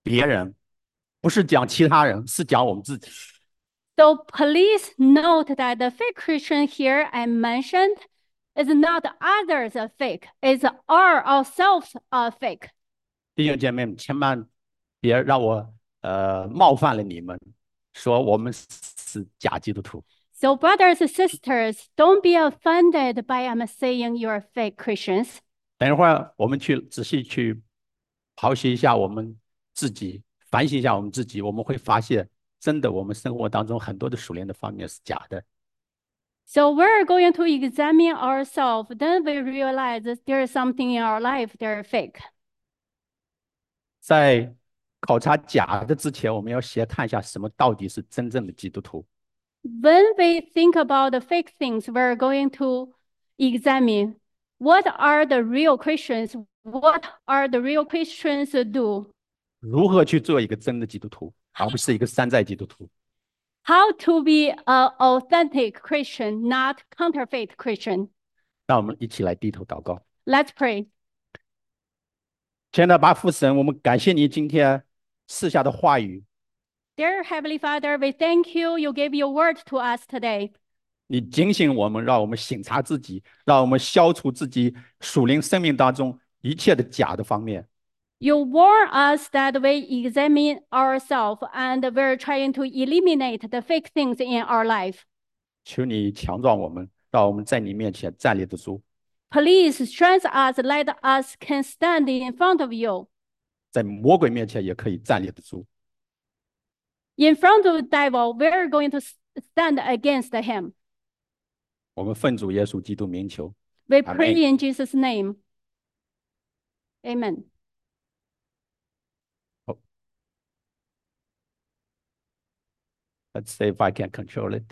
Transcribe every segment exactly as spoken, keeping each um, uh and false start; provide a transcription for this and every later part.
别人，不是讲其他人，是讲我们自己。 So please note that the fake Christian here I mentioned is not others are fake, it's our ourselves are fake. 弟兄姐妹们，千万别让我呃冒犯了你们，说我们是假基督徒。 So brothers and sisters, don't be offended by I'm saying you're fake Christians. 等一会儿我们去仔细去剖析一下我们自己，反省一下我们自己，我们会发现，真的我们生活当中很多的属灵的方面是假的。 So we're going to examine ourselves. Then we realize that there is something in our life that are fake. 在考察假的之前，我们要先看一下什么到底是真正的基督徒。 When we think about the fake things, we're going to examine what are the real Christians, what are the real Christians do, 如何去做一个真的基督徒，而不是一个山寨基督徒。 how to be an authentic Christian, not counterfeit Christian. 让我们一起来低头祷告。 Let's pray. 亲爱的巴父神，我们感谢你今天赐下的话语。 Dear Heavenly Father, we thank you. You gave your word to us today. 你警醒我们，让我们省察自己，让我们消除自己属灵生命当中一切的假的方面。 You warn us that we examine ourselves and we're trying to eliminate the fake things in our life. 求你强壮我们，让我们在你面前站立得住。 Please strengthen us, let us can stand in front of you. 在魔鬼面前也可以站立得住。 In front of the devil, we're going to stand against him. 我们奉主耶稣基督名求。 We Amen. pray in Jesus' name. Amen. Oh. Let's see if I can control it.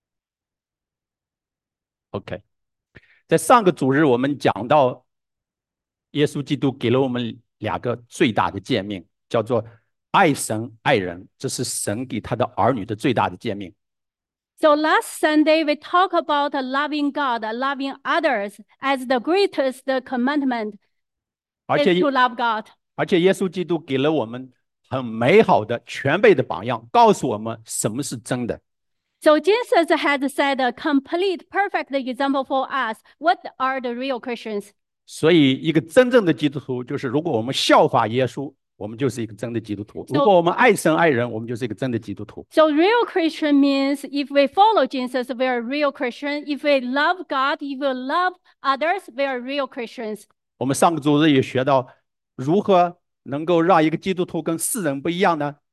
OK， 在上个主日我们讲到，耶稣基督给了我们两个最大的诫命，叫做爱神爱人，这是神给他的儿女的最大的诫命。 So last Sunday, we talked about loving God, loving others as the greatest commandment 而 is 且 to love God. 而且耶稣基督给了我们很美好的全备的榜样，告诉我们什么是真的。 So Jesus has set a complete, perfect example for us. What are the real Christians? 所以，一个真正的基督徒，就是如果我们效法耶稣，我们就是一个真的基督徒；如果我们爱神爱人，我们就是一个真的基督徒。 So real Christian means if we follow Jesus, we are real Christian. If we love God, if we love others, we are real Christians. 我们上个主日也学到，如何能够让一个基督徒跟世人不一样呢？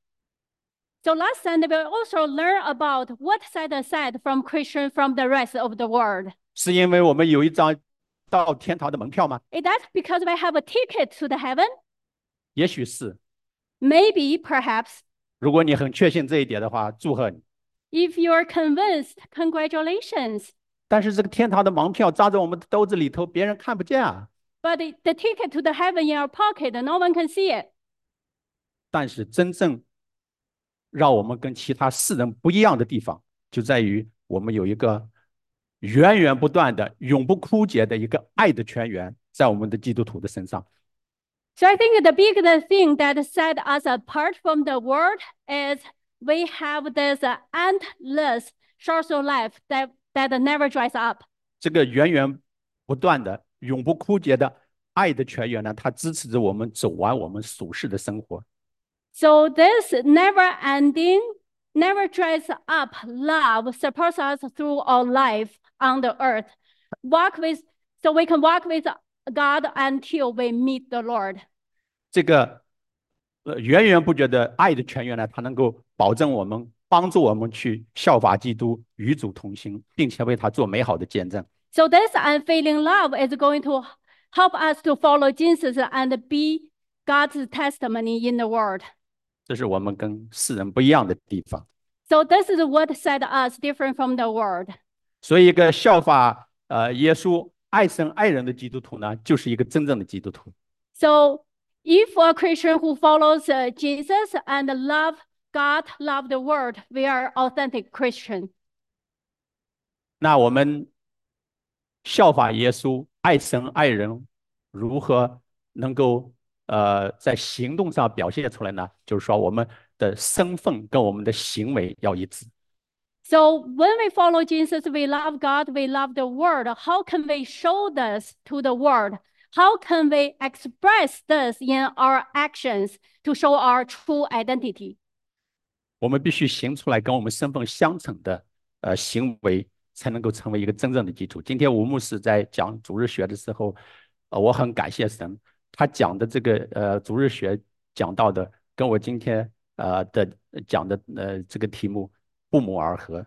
So last Sunday, we also learned about what set aside from Christian from the rest of the world. 是因为我们有一张到天堂的门票吗？ Is that because we have a ticket to the heaven? 也许是。 Maybe, perhaps. 如果你很确信这一点的话，祝贺你。 If you're convinced, congratulations. 但是这个天堂的门票扎在我们的兜子里头，别人看不见啊。 But the, the ticket to the heaven in our pocket, no one can see it. 但是真正让我们跟其他世人不一样的地方，就在于我们有一个源源不断的、永不枯竭的一个爱的泉源，在我们的基督徒的身上。 So I think the biggest thing that set us apart from the world is we have this uh, endless source of life that, that never dries up. 这个源源不断的、永不枯竭的爱的泉源呢，它支持着我们走完我们属世的生活。 So this never-ending, never dries up love supports us through our life on the earth. Walk with, so we can walk with God until we meet the Lord. 这个呃源源不绝的爱的泉源呢，它能够保证我们、帮助我们去效法基督，与主同行，并且为他做美好的见证。 So this unfailing love is going to help us to follow Jesus and be God's testimony in the world. 这是我们跟世人不一样的地方。 So this is what set us different from the world. 所以，一个效法呃耶稣、爱神爱人的基督徒呢，就是一个真正的基督徒。 So if a Christian who follows uh, Jesus and love God, love the world, we are authentic Christian. 那我们效法耶稣、爱神爱人，如何能够呃在行动上表现出来呢？就是说我们的身份跟我们的行为要一致。 So when we follow Jesus, we love God, we love the world. How can we show this to the world? How can we express this in our actions to show our true identity? 我们必须行出来跟我们身份相称的呃行为，才能够成为一个真正的基础。今天吴牧师在讲主日学的时候，呃，我很感谢神，他讲的这个呃主日学讲到的，跟我今天呃的讲的呃这个题目不谋而合。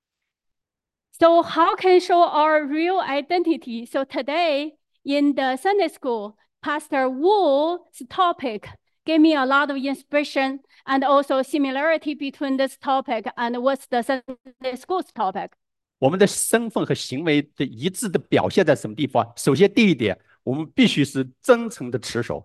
So how can show our real identity? So today in the Sunday school, Pastor Wu's topic gave me a lot of inspiration and also similarity between this topic and what's the Sunday school's topic. 我们的身份和行为的一致的表现在什么地方？首先，第一点，我们必须是真诚的持守。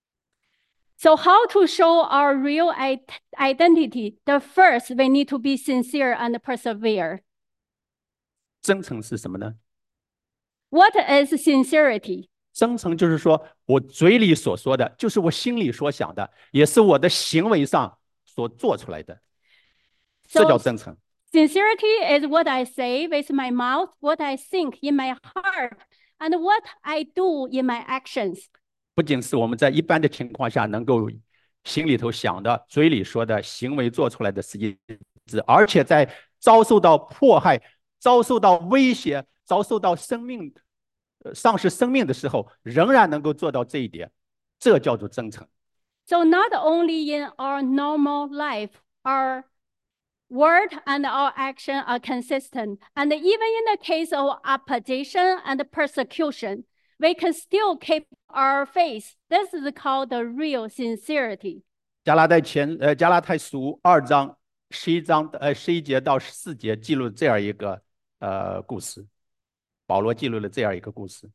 So how to show our real identity? The first, we need to be sincere and persevere. 真诚是什么呢？ What is sincerity? 真诚就是说我嘴里所说的，就是我心里所想的，也是我的行为上所做出来的，这 So 叫真诚。 sincerity is what I say with my mouth, what I think in my heart, and what I do in my actions. 不仅是我们在一般的情况下能够心里头想的、嘴里说的、行为做出来的是一致，而且在遭受到迫害、遭受到威胁、遭受到生命、呃丧失生命的时候，仍然能够做到这一点，这叫做真诚。 So not only in our normal life, our word and our action are consistent. And even in the case of opposition and persecution, we can still keep our faith. This is called the real sincerity. 加拉太前呃加拉太书二章十一章呃十一节到十四节记录这样一个呃故事，保罗记录了这样一个故事。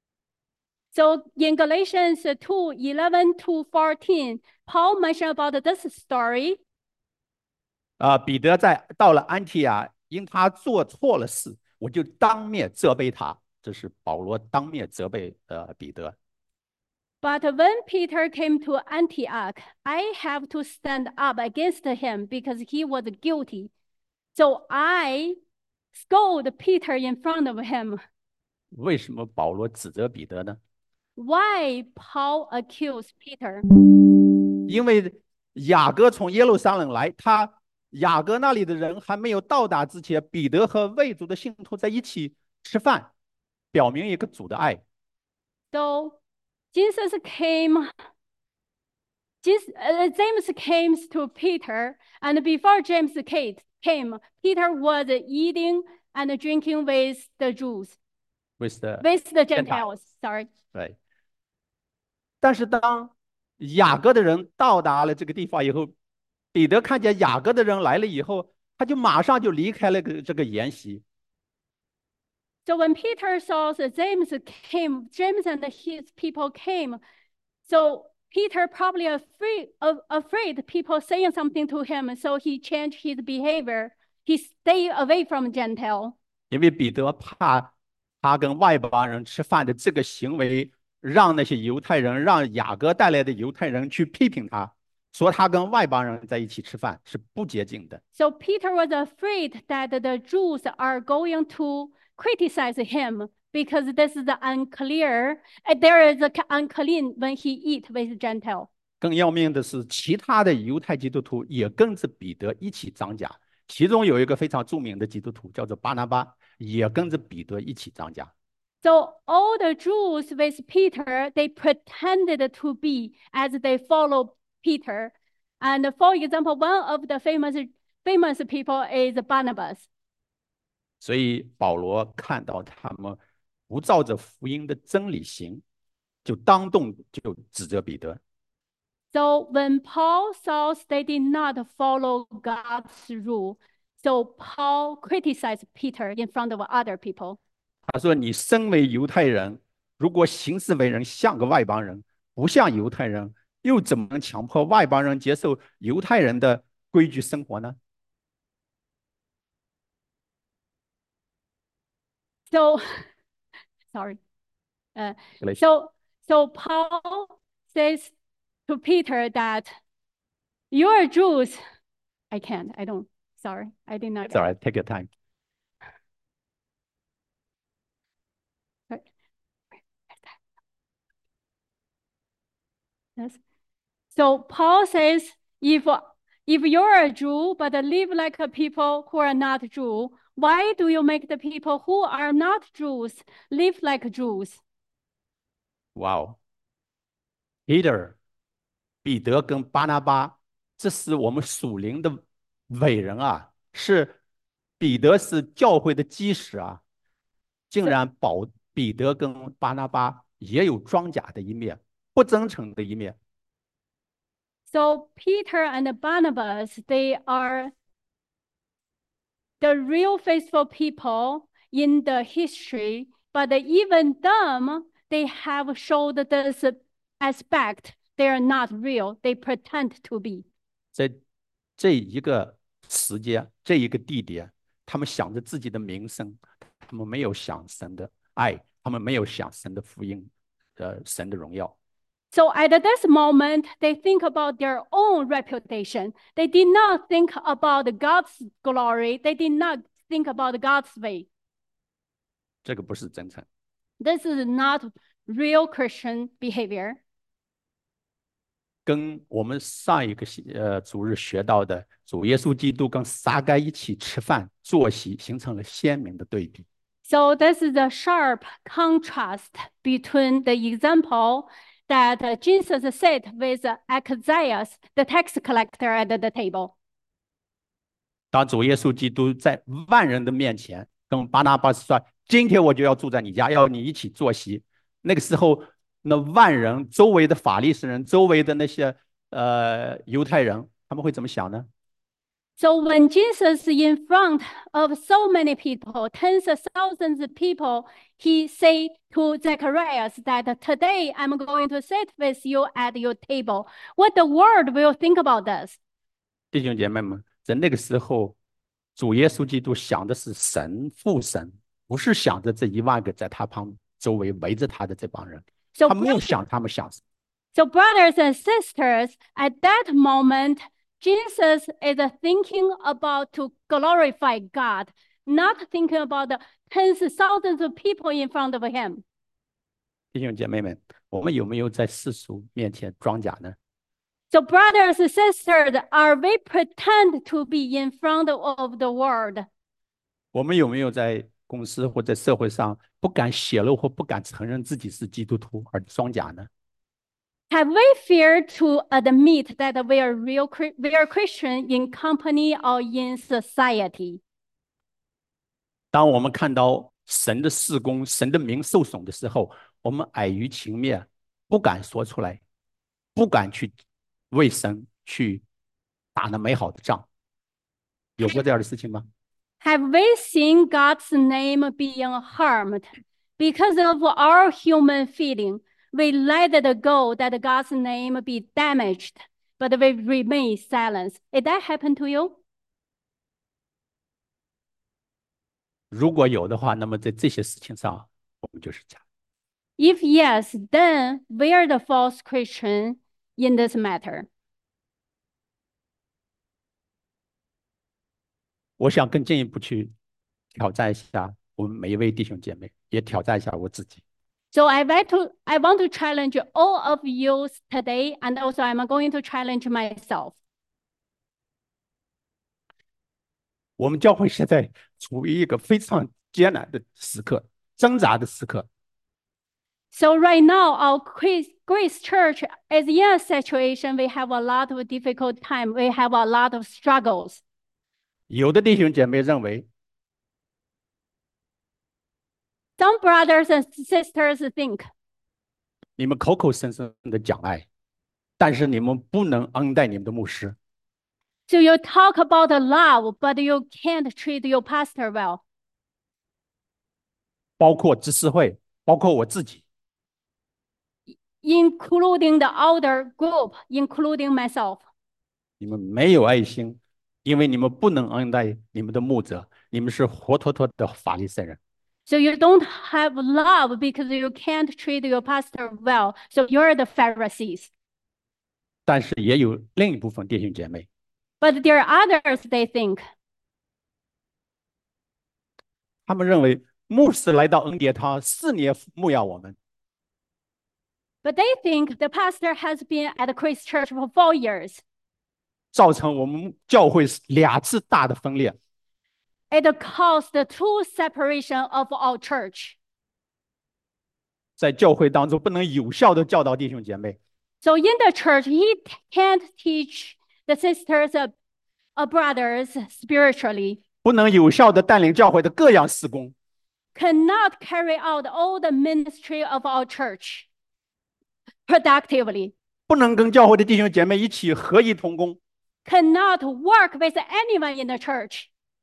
So in Galatians two eleven to fourteen, Paul mentioned about this story. 啊，彼得在到了安提亚，因他做错了事，我就当面责备他。这是保罗当面责备呃彼得。 But when Peter came to Antioch, I have to stand up against him because he was guilty. So I scold Peter in front of him. 为什么保罗指责彼得呢？ Why Paul accused Peter? 因为雅各从耶路撒冷来，他雅各那里的人还没有到达之前，彼得和卫族的信徒在一起吃饭，表明一个主的爱。 So Jesus came, Jesus, uh, James came to Peter, and before James came, Peter was eating and drinking with the Jews, with the with the Gentiles. Gentiles. Sorry. 对。但是当雅各的人到达了这个地方以后，彼得看见雅各的人来了以后，他就马上就离开了个这个筵席。 So when Peter saw that James came, James and his people came, so Peter probably afraid, of, afraid people saying something to him, so he changed his behavior. He stayed away from Gentile. 因为彼得怕他跟外邦人吃饭的这个行为，让那些犹太人，让雅各带来的犹太人去批评他，说他跟外邦人在一起吃饭是不洁净的。 So Peter was afraid that the Jews are going to criticize him because this is unclear. There is unclean when he eat with Gentile. 更要命的是，其他的犹太基督徒也跟着彼得一起涨价。其中有一个非常著名的基督徒叫做巴拿巴，也跟着彼得一起涨价。 So all the Jews with Peter, they pretended to be as they follow Peter. And for example, one of the famous famous people is Barnabas. 所以保罗看到他们不照着福音的真理行，就当众就指责彼得。 So when Paul saw they did not follow God's rule, so Paul criticized Peter in front of other people. 他说：“你身为犹太人，如果行事为人像个外邦人，不像犹太人，又怎么能强迫外邦人接受犹太人的规矩生活呢？” So, sorry. Uh, Galatians. so so Paul says to Peter that you are Jews. I can't. I don't. Sorry, I did not. It's all right. Take your time. Yes. So Paul says, if if you're a Jew but live like a people who are not Jew, why do you make the people who are not Jews live like Jews? Wow. Peter, 彼得跟巴拿巴，这是我们属灵的伟人啊，是彼得是教会的基石啊，竟然保彼得跟巴拿巴也有装假的一面，不真诚的一面。 So Peter and Barnabas, they are the real faithful people in the history, but even them, they have showed this aspect. They are not real. They pretend to be. 在这一个时间，这一个地点，他们想着自己的名声，他们没有想神的爱，他们没有想神的福音，呃，神的荣耀。 So at this moment, they think about their own reputation. They did not think about God's glory. They did not think about God's way. 这个不是真诚。 This is not real Christian behavior. 跟我们上一个呃主日学到的主耶稣基督跟撒该一起吃饭坐席，形成了鲜明的对比。 So this is a sharp contrast between the example that Jesus sat with Zacchaeus, the tax collector, at the table. 当主耶稣基督在万人的面前跟巴拿巴说：“今天我就要住在你家，要你一起坐席。”那个时候，那万人周围的法利赛人、周围的那些呃犹太人，他们会怎么想呢？ So when Jesus in front of so many people, tens of thousands of people, he say to Zacharias that today I'm going to sit with you at your table. What the world will think about this? 弟兄姐妹们，在那个时候，主耶稣基督想的是神父神，不是想着这一万个在他旁周围围着他的这帮人。 So 他没有想他们想。 So brothers and sisters, at that moment, Jesus is thinking about to glorify God, not thinking about the tens of thousands of people in front of him. 弟兄姐妹们，我们有没有在世俗面前装假呢？ So brothers and sisters, are we pretend to be in front of the world? 我们有没有在公司或在社会上不敢显露或不敢承认自己是基督徒而装假呢？ Have we feared to admit that we are real, we are Christian in company or in society? 当我们看到神的事工、神的名受损的时候，我们碍于情面，不敢说出来，不敢去为神去打那美好的仗。有过这样的事情吗？ Have we seen God's name being harmed because of our human feeling? We let it go that God's name be damaged, but we remain silent. Did that happen to you? 如果有的话，那么在这些事情上，我们就是假。 If yes, then we are the false Christian in this matter. 我想更进一步去挑战一下我们每一位弟兄姐妹，也挑战一下我自己。 So I want to I want to challenge all of you today, and also I'm going to challenge myself. 我们教会现在处于一个非常艰难的时刻，挣扎的时刻。 So right now, our Grace, Grace Church is in a situation. We have a lot of difficult time. We have a lot of struggles. 有的弟兄姐妹认为， Some brothers and sisters think 你们口口声声的讲爱，但是你们不能恩待你们的牧师。 so you talk about love, but you can't treat your pastor well. 包括知识会，包括我自己， Including the older group, including myself. 你们没有爱心，因为你们不能恩待你们的牧者，你们是活脱脱的法利赛人。 So you don't have love because you can't treat your pastor well. So you're the Pharisees. 但是也有另一部分弟兄姐妹， But there are others, they think. 他们认为牧师来到恩典堂四年牧养我们， But they think the pastor has been at the Christ Church for four years. 造成我们教会两次大的分裂。 It caused the true separation of our church. 在教会当中不能有效的教导弟兄姐妹， So in the church, he can't teach the sisters or, or brothers spiritually, 不能有效的带领教会的各样事工， cannot carry out all the ministry of our church productively, 不能跟教会的弟兄姐妹一起合一同工。 cannot work with anyone in the church.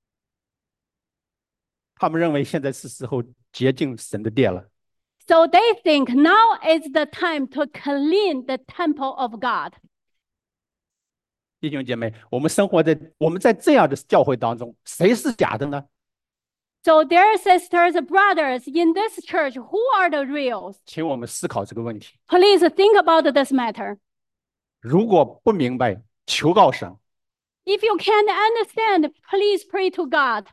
他们认为现在是时候洁净神的殿了。 So they think now is the time to clean the temple of God. 弟兄姐妹，我们生活在我们在这样的教会当中，谁是假的呢？ So dear sisters and brothers in this church, who are the reals? 请我们思考这个问题。 Please think about this matter. 如果不明白，求告神。 If you can't understand, please pray to God.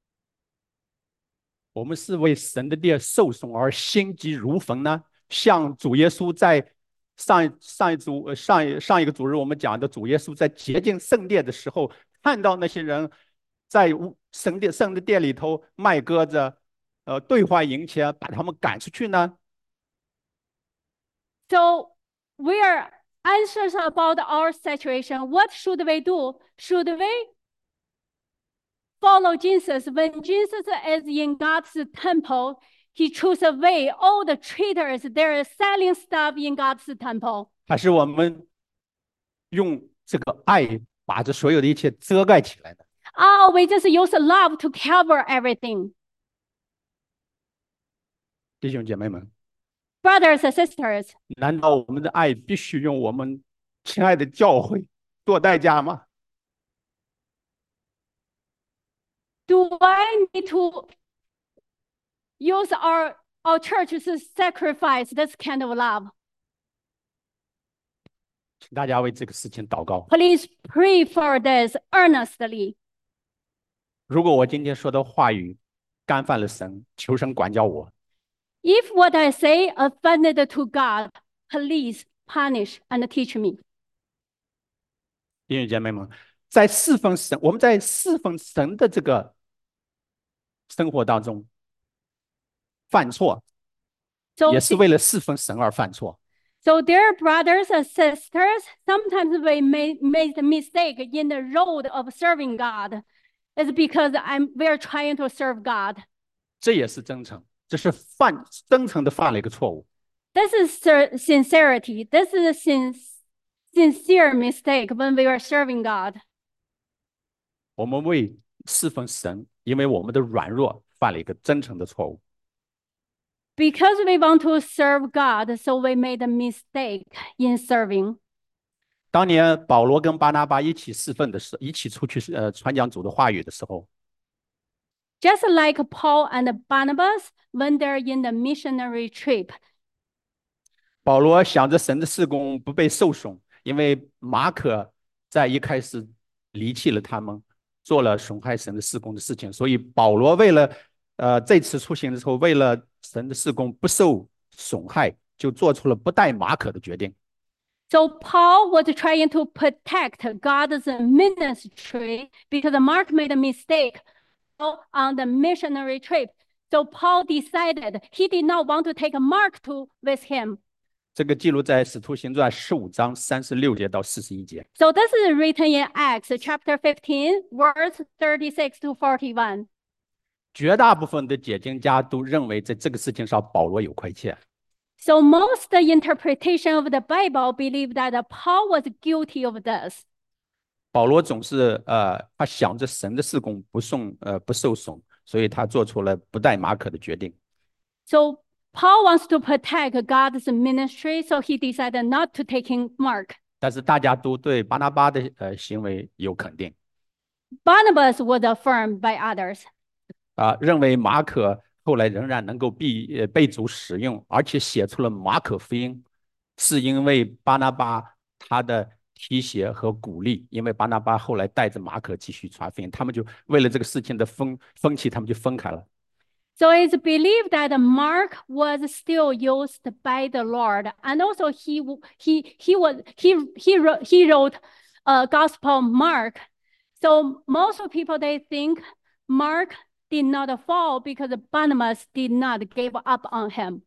我们是为神的殿受损而心急如焚呢？像主耶稣在上一上一组呃上一上一个主日我们讲的，主耶稣在洁净圣殿的时候，看到那些人在神殿圣的殿里头卖鸽子，呃兑换银钱，把他们赶出去呢？ So we are anxious about our situation. What should we do? Should we follow Jesus? When Jesus is in God's temple, he chose away all the traitors. They're selling stuff in God's temple. 还是我们用这个爱把这所有的一切遮盖起来呢？ Oh, we just use love to cover everything. 弟兄姐妹们， Brothers and sisters, 难道我们的爱必须用我们亲爱的教会做代价吗？ do I need to use our, our church to sacrifice this kind of love? 请大家为这个事情祷告。 Please pray for this earnestly. 如果我今天说的话语干犯了神，求神管教我。 If what I say offended to God, please punish and teach me. 弟兄姐妹们，在侍奉神，我们在侍奉神的这个生活当中犯错， So, 也是为了侍奉神而犯错。 so dear brothers and sisters, sometimes we may make a mistake in the road of serving God. It's because I'm we're trying to serve God. 这也是真诚，这是犯真诚的犯了一个错误。 This is sin- sincerity. This is a sin- sincere mistake when we are serving God. 我们为侍奉神，因为我们的软弱犯了一个真诚的错误。 Because we want to serve God, so we made a mistake in serving. 当年保罗跟巴拿巴一起侍奉的时候，一起出去呃传讲主的话语的时候， Just like Paul and Barnabas when they're in the missionary trip. 保罗想着神的事工不被受损，因为马可在一开始离弃了他们，做了损害神的事工的事情，所以保罗为了呃这次出行的时候，为了神的事工不受损害，就做出了不带马可的决定。 So Paul was trying to protect God's ministry because Mark made a mistake on the missionary trip. So Paul decided he did not want to take Mark to with him. 这个记录在《使徒行传》十五章三十六节到四十一节。 So this is written in Acts chapter fifteen, verse thirty-six to forty-one. 绝大部分的解经家都认为，在这个事情上保罗有亏欠。 So most interpretation of the Bible believe that Paul was guilty of this. 保罗总是呃，他想着神的事工不送呃不受损，所以他做出了不带马可的决定。 So Paul wants to protect God's ministry, so he decided not to take in Mark. 但是大家都对巴拿巴的呃行为有肯定 Barnabas was affirmed by others. 啊、认为马可后来仍然能够被呃被主使用，而且写出了马可福音，是因为巴拿巴他的提携和鼓励。因为巴拿巴后来带着马可继续传福音，他们就为了这个事情的分分歧，他们就分开了。 So it's believed that Mark was still used by the Lord, and also he he he was he he wrote he wrote a Gospel Mark. So most people they think Mark did not fall because Barnabas did not give up on him.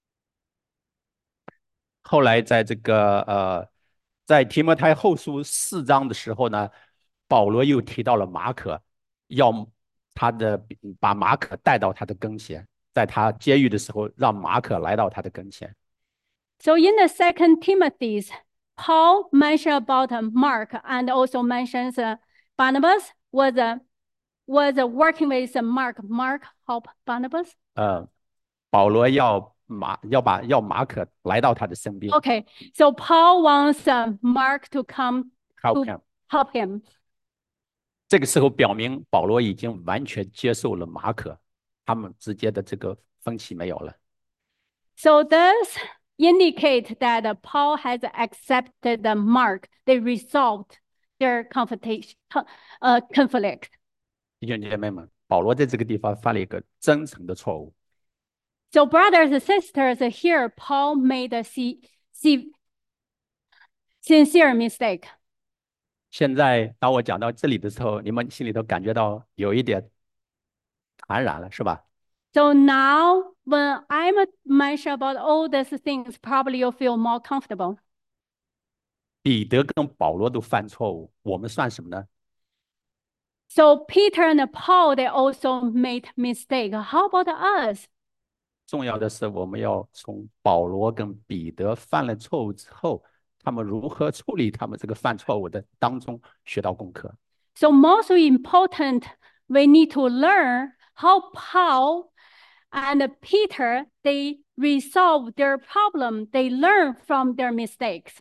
后来在这个呃，在提摩太后书四章的时候呢，保罗又提到了马可，要他的把马可带到他的跟前，在他监狱的时候，让马可来到他的跟前。 So in the Second Timothy, Paul mentioned about Mark and also mentions uh, Barnabas was uh, was uh, working with Mark. Mark help Barnabas. 呃，保罗要马要把要马可来到他的身边 Okay, so Paul wants uh, Mark to come ，help to him。 help him. 这个时候表明保罗已经完全接受了马可，他们之间的这个分歧没有了。 So this indicate that uh, Paul has accepted the Mark. They resolved their confrontation, uh, conflict. 弟兄姐妹们，保罗在这个地方犯了一个真诚的错误。 So brothers and sisters, here Paul made a si- si- sincere mistake. 现在当我讲到这里的时候，你们心里头感觉到有一点坦然了，是吧？ So now when I'm mention about all these things, probably you'll feel more comfortable. 彼得跟保罗都犯错误，我们算什么呢？ So Peter and Paul, they also made mistake. How about us? 重要的是，我们要从保罗跟彼得犯了错误之后，他们如何处理他们这个犯错误的当中学到功课。 So most important, we need to learn how Paul and Peter, they resolve their problem. They learn from their mistakes.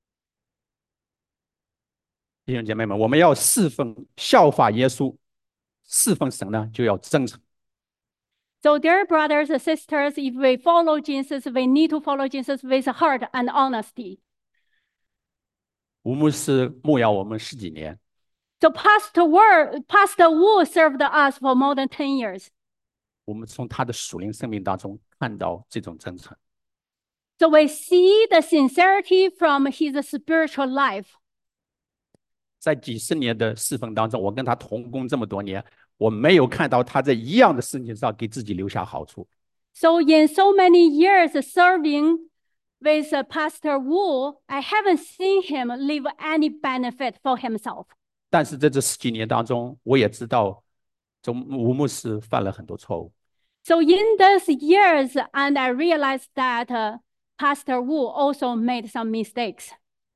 弟兄姐妹们，我们要侍奉效法耶稣，侍奉神呢，就要真诚。 So dear brothers and sisters, if we follow Jesus, we need to follow Jesus with heart and honesty. 吴牧师牧养我们十几年， So Pastor Wu, Pastor Wu served us for more than ten years. 我们从他的属灵生命当中看到这种真诚。 So we see the sincerity from his spiritual life. 在几十年的侍奉当中，我跟他同工这么多年，我没有看到他在一样的事情上给自己留下好处。 So in so many years serving with uh, Pastor Wu, I haven't seen him leave any benefit for himself. 但是在这十几年当中，我也知道，中吴牧师犯了很多错误。 So in those years, and I realized that uh, Pastor Wu also made some mistakes.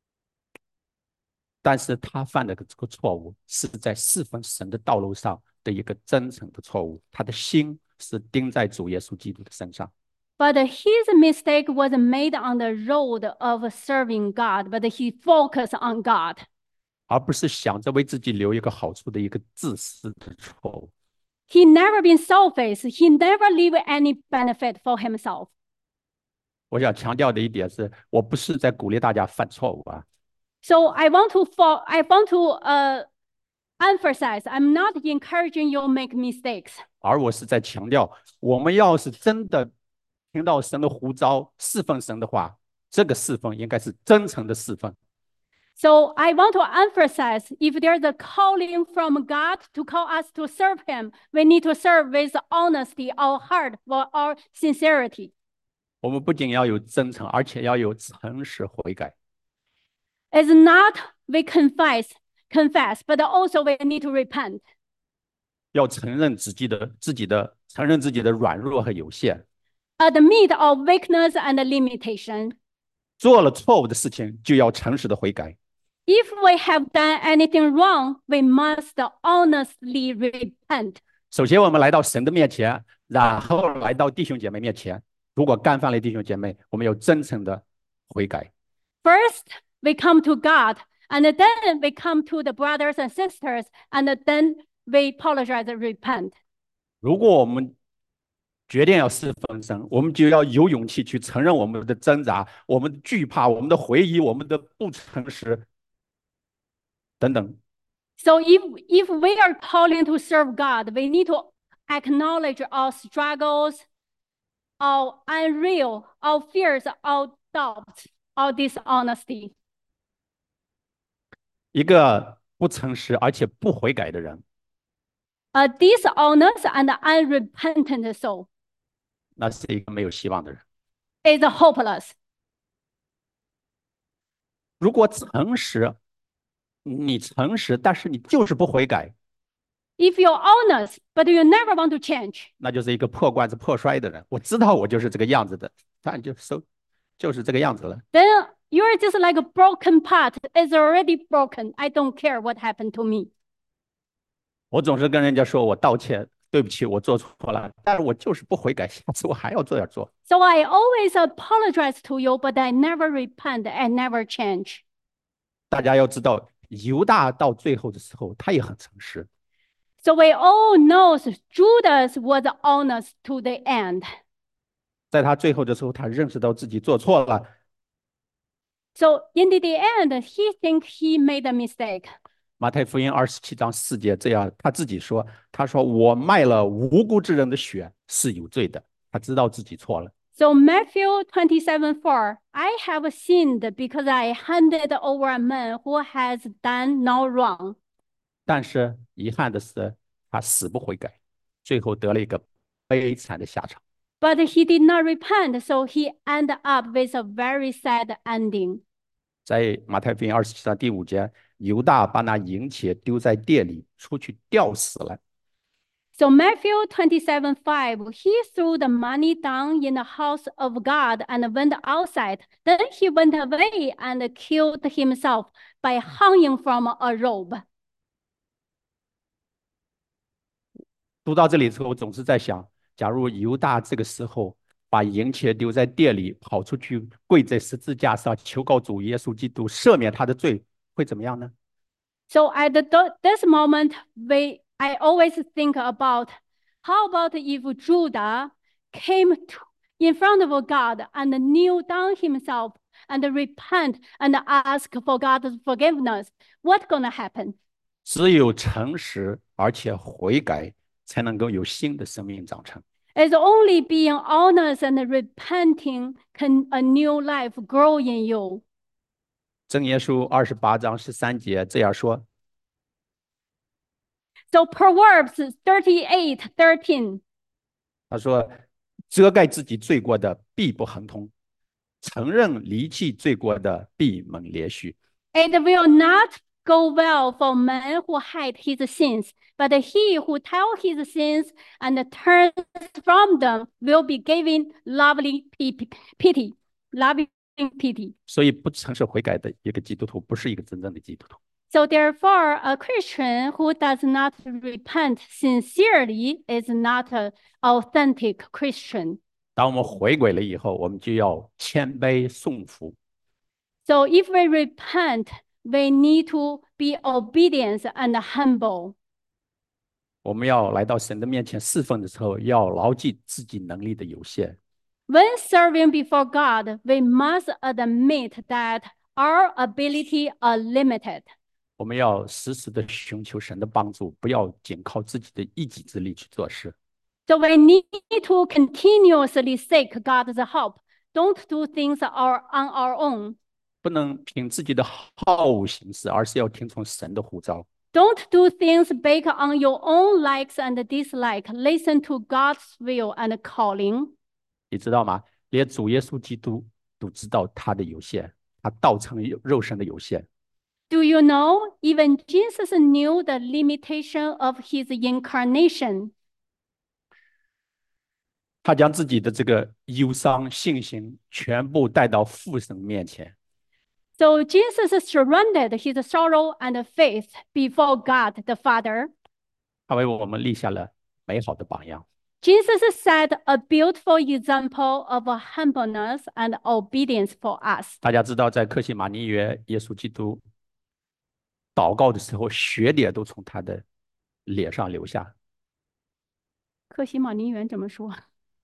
但是他犯的这个错误是在侍奉神的道路上的一个真诚的错误，他的心是钉在主耶稣基督的身上。 But his mistake was made on the road of serving God, but he focused on God. 而不是想着为自己留一个好处的一个自私的错误。 He never been selfish. He never leave any benefit for himself. 我想强调的一点是，我不是在鼓励大家犯错误啊， So I want to for, I want to uh, emphasize, I'm not encouraging you make mistakes. 而我是在强调，我们要是真的听到神的呼召，侍奉神的话，这个侍奉应该是真诚的侍奉。 So I want to emphasize, if there's a calling from God to call us to serve him, we need to serve with honesty, our heart, or our sincerity. 我们不仅要有真诚，而且要有诚实悔改。 It's not we confess, confess, but also we need to repent. 要承认自己的自己的承认自己的软弱和有限， Admit our weakness and limitation. 做了错误的事情就要诚实的悔改。 If we have done anything wrong, we must honestly repent. 首先，我们来到神的面前，然后来到弟兄姐妹面前。如果干犯了弟兄姐妹，我们有真诚的悔改。 First, we come to God, and then we come to the brothers and sisters, and then we apologize and repent. 如果我们决定要侍奉神，我们就要有勇气去承认我们的挣扎、我们的惧怕、我们的回忆、我们的不诚实等等。 So if if we are calling to serve God, we need to acknowledge our struggles, our unreal, our fears, our doubts, our dishonesty. 一个不诚实而且不悔改的人， A dishonest and unrepentant soul 那是一个没有希望的人。 is hopeless. 如果诚实，你诚实，但是你就是不悔改， If you're honest, but you never want to change, 那就是一个破罐子破摔的人。我知道我就是这个样子的，但就收就是这个样子了。 then you're just like a broken pot. It's already broken. I don't care what happened to me. 我总是跟人家说我道歉，对不起，我做错了，但是我就是不悔改，下次我还要这样做。 So I always apologize to you, but I never repent and never change. 大家要知道，犹大到最后的时候，他也很诚实。 So we all know Judas was honest to the end. 在他最后的时候，他认识到自己做错了。 So in the end, he think he made a mistake. 马太福音二十七章四节这样，他自己说：“他说我卖了无辜之人的血是有罪的。”他知道自己错了。 So Matthew twenty-seven four, I have sinned because I handed over a man who has done no wrong. 但是遗憾的是，他死不悔改，最后得了一个悲惨的下场。 But he did not repent, so he ended up with a very sad ending. 在马太福音二十七章第五节，犹大把那银钱丢在店里，出去吊死了。 So Matthew twenty-seven five, he threw the money down in the house of God and went outside. Then he went away and killed himself by hanging from a rope. 读到这里之后，我总是在想，假如犹大这个时候把银钱丢在店里，跑出去跪在十字架上求告主耶稣基督赦免他的罪，会怎么样呢？ So at the, this moment, we, I always think about how about if Judah came to, in front of God and kneel down himself and repent and ask for God's forgiveness? What's going to happen? 只有诚实而且悔改，才能够有新的生命长成。 It's only being honest and repenting can a new life grow in you. 箴言书二十八章十三节这样说： So Proverbs thirty-eight thirteen. 他说，遮盖自己罪过的必不亨通，承认离弃罪过的必蒙怜恤。 It will not go well for man who hide his sins, but he who tell his sins and turns from them will be given lovely pity, loving pity. 所以，不诚实悔改的一个基督徒，不是一个真正的基督徒。 So therefore, a Christian who does not repent sincerely is not an authentic Christian. 当我们回归了以后，我们就要谦卑顺服。 So if we repent, we need to be obedient and humble. 我们要来到神的面前侍奉的时候，要牢记自己能力的有限。 When serving before God, we must admit that our ability are limited. 我们要时时的寻求神的帮助，不要仅靠自己的一己之力去做事。 So we need to continuously seek God's help. Don't do things our, on our own. 不能凭自己的好恶行事，而是要听从神的呼召。 Don't do things based on your own likes and dislike. Listen to God's will and calling. 你知道吗？连主耶稣基督都知道他的有限，他道成肉身的有限。 Do you know? Even Jesus knew the limitation of his incarnation. 他将自己的这个忧伤、信心全部带到父神面前。 So Jesus surrendered his sorrow and faith before God the Father. 他为我们立下了美好的榜样。 Jesus set a beautiful example of humbleness and obedience for us. 大家知道，在客西马尼园，耶稣基督祷告的时候，血点都从他的脸上流下。 客西马尼园怎么说？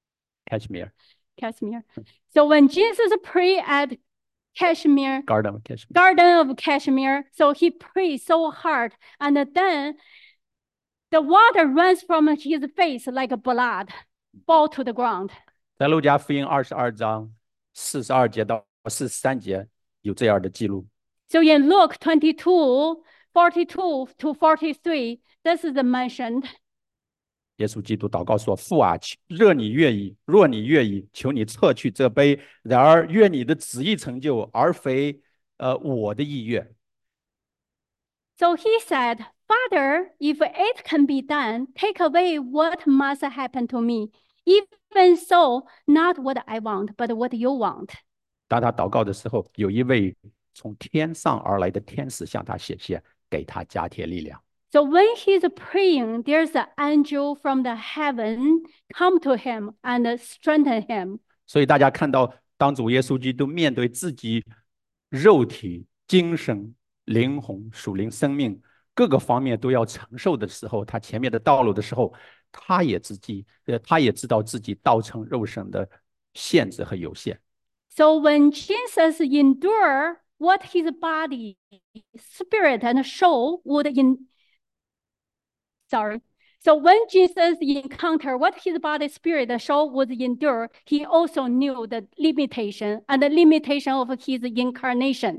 Kashmir. Kashmir. So when Jesus prayed at Kashmir, Garden of Kashmir. Garden of Kashmir, so he prayed so hard, and then the water runs from his face like blood, fall to the ground. 在路加福音二十二章四十二节到四十三节有这样的记录。 So in Luke twenty-two, forty-two to forty-three, this is mentioned. 耶稣基督祷告说：“父啊，若你愿意，若你愿意，求你撤去这杯；然而愿你的旨意成就，而非呃我的意愿。” So he said, Father, if it can be done, take away what must happen to me. Even so, not what I want, but what you want. 当他祷告的时候，有一位从天上而来的天使向他显现，给他加添力量。 So when he's praying, there's an angel from the heaven come to him and strengthen him. 所以大家看到，当主耶稣基督面对自己肉体、精神、灵魂、属灵生命各个方面都要承受的时候，他前面的道路的时候，他也自己，呃，他也知道自己道成肉身的限制和有限。 So when Jesus endured what his body, spirit, and soul would in sorry. So when Jesus encountered what his body, spirit, and soul would endure, he also knew the limitation and the limitation of his incarnation.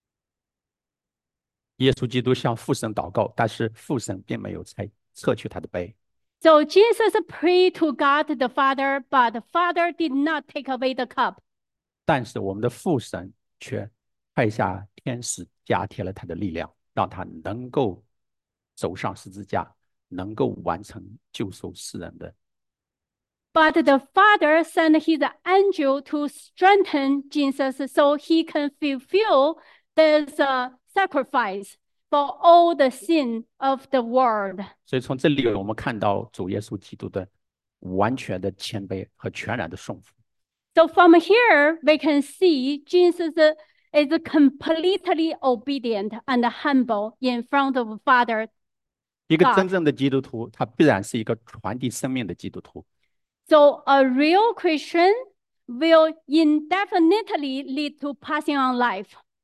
耶稣基督向父神祷告，但是父神并没有拆撤去他的杯。 So Jesus prayed to God the Father, but the Father did not take away the cup. 但是我们的父神却派下天使加添了他的力量，让他能够走上十字架，能够完成救赎世人的。 But the Father sent his angel to strengthen Jesus so he can fulfill this uh, sacrifice for all the sin of the world. 所以从这里我们看到主耶稣基督的完全的谦卑和全然的顺服。 So from here we can see Jesus is completely obedient and humble in front of Father. 一个真正的基督徒，他必然是一个传递生命的基督徒。 So a real Christian will indefinitely lead to passing on life.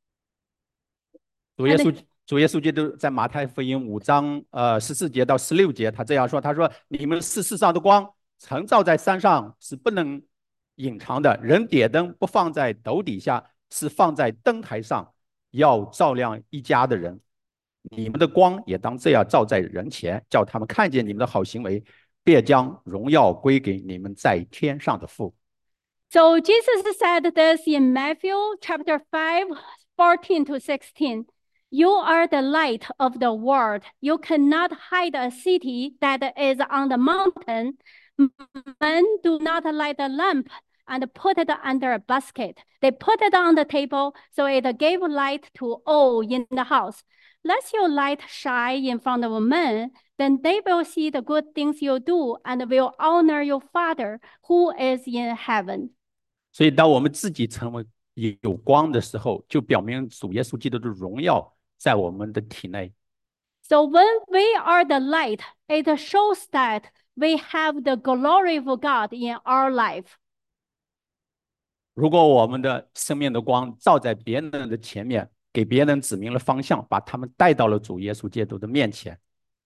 主耶稣主耶稣基督在马太福音五章呃十四节到十六节，他这样说：“他说，你们是世上的光，曾照在山上，是不能隐藏的。人点灯不放在斗底下，是放在灯台上，要照亮一家的人。你们的光也当这样照在人前，叫他们看见你们的好行为，便将荣耀归给你们在天上的父。” So Jesus said this in Matthew chapter five, fourteen to sixteen. You are the light of the world. You cannot hide a city that is on the mountain. Men do not light a lamp and put it under a basket. They put it on the table, so it gave light to all in the house. Let your light shine in front of men, then they will see the good things you do and will honor your Father who is in heaven. 所以，当我们自己成为有光的时候，就表明主耶稣基督的荣耀在我们的体内。 So when we are the light, it shows that we have the glory of God in our life. 如果我们的生命的光照在别人的前面，给别人指明了方向，把他们带到了主耶稣基督的面前。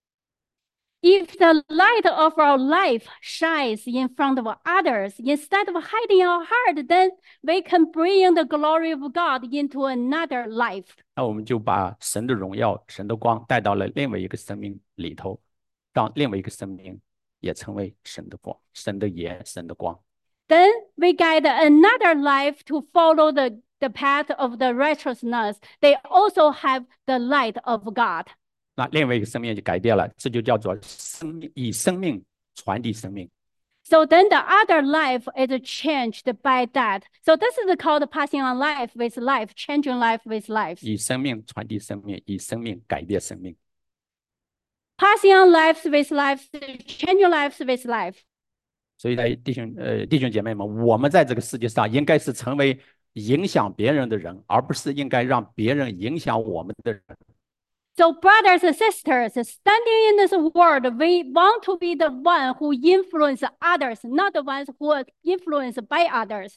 If the light of our life shines in front of others, instead of hiding our heart, then we can bring the glory of God into another life. 那我们就把神的荣耀、神的光带到了另外一个生命里头，让另外一个生命也成为神的光、神的盐、神的光。 Then we guide another life to follow the, the path of the righteousness. They also have the light of God. 那另外一个生命就改变了，这就叫做生命，以生命传递生命。 So then the other life is changed by that. So this is called passing on life with life, changing life with life. 以生命传递生命，以生命改变生命。 Passing on lives with life, changing lives with life. 所以在弟兄呃弟兄姐妹们，我们在这个世界上应该是成为影响别人的人，而不是应该让别人影响我们的人。 So, brothers and sisters, standing in this world, we want to be the one who influence others, not the ones who are influenced by others.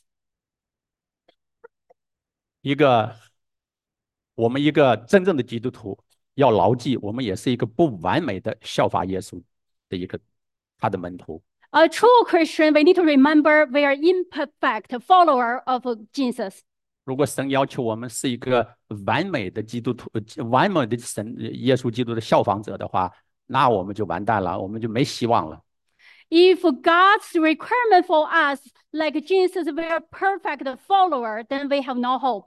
一个我们一个真正的基督徒要牢记，我们也是一个不完美的效法耶稣的一个他的门徒。 A true Christian, we need to remember we are imperfect follower of Jesus. 如果神要求我们是一个完美的基督徒、完美的神耶稣基督的效仿者的话，那我们就完蛋了，我们就没希望了。 If God's requirement for us, like Jesus, we are perfect follower, then we have no hope.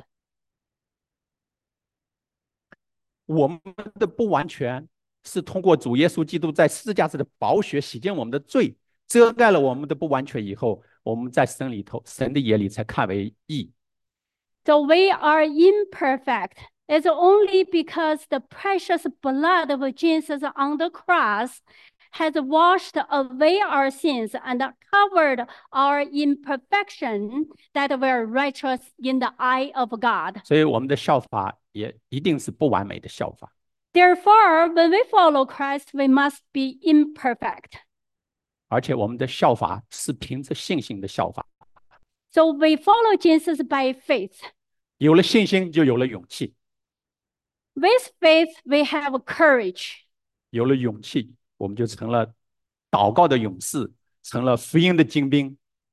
我们的不完全是通过主耶稣基督在十字架上的宝血洗净我们的罪，遮盖了我们的不完全以后，我们在神里头、神的眼里才看为义。 So we are imperfect. It's only because the precious blood of Jesus on the cross has washed away our sins and covered our imperfection that we are righteous in the eye of God. 所以我们的效法也一定是不完美的效法。 Therefore, when we follow Christ, we must be imperfect. 而且我们的效法是凭着信心的效法。 So we follow Jesus by faith. 有了信心，就有了勇气。 With faith, we have courage. 有了勇气，我们就成了祷告的勇士，成了福音的精兵。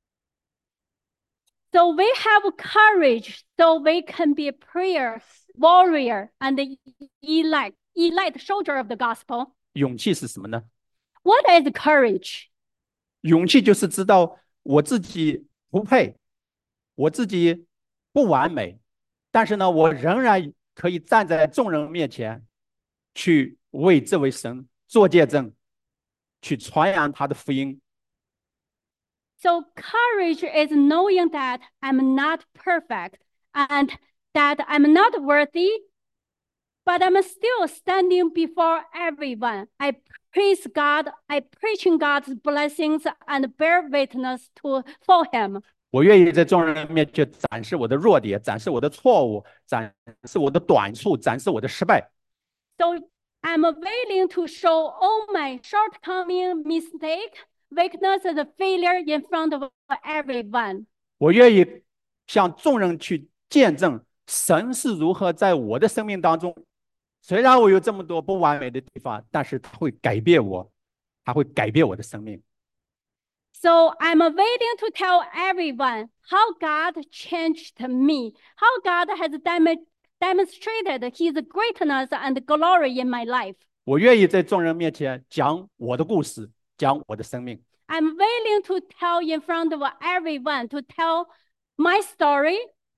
So we have courage, so we can be a prayer warrior and elect, elect soldier of the gospel. 勇气是什么呢？ What is courage? 勇气就是知道我自己不配，我自己不完美，但是呢，我仍然可以站在众人面前，去为这位神做见证，去传扬他的福音。 So courage is knowing that I'm not perfect and that I'm not worthy, but I'm still standing before everyone. I praise God, I preaching God's blessings and bear witness to for Him. 我愿意在众人面前展示我的弱点，展示我的错误，展示我的短处，展示我的失败。 So I'm willing to show all my shortcoming, mistake, weakness, and failure in front of everyone. 我愿意向众人去见证神是如何在我的生命当中，虽然我有这么多不完美的地方，但是他会改变我，他会改变我的生命。 So I'm willing to tell everyone how God changed me, how God has dem- demonstrated His greatness and glory in my life. 我愿意在众人面前讲我的故事，讲我的生命。 I'm willing to tell in front of everyone, to tell my story,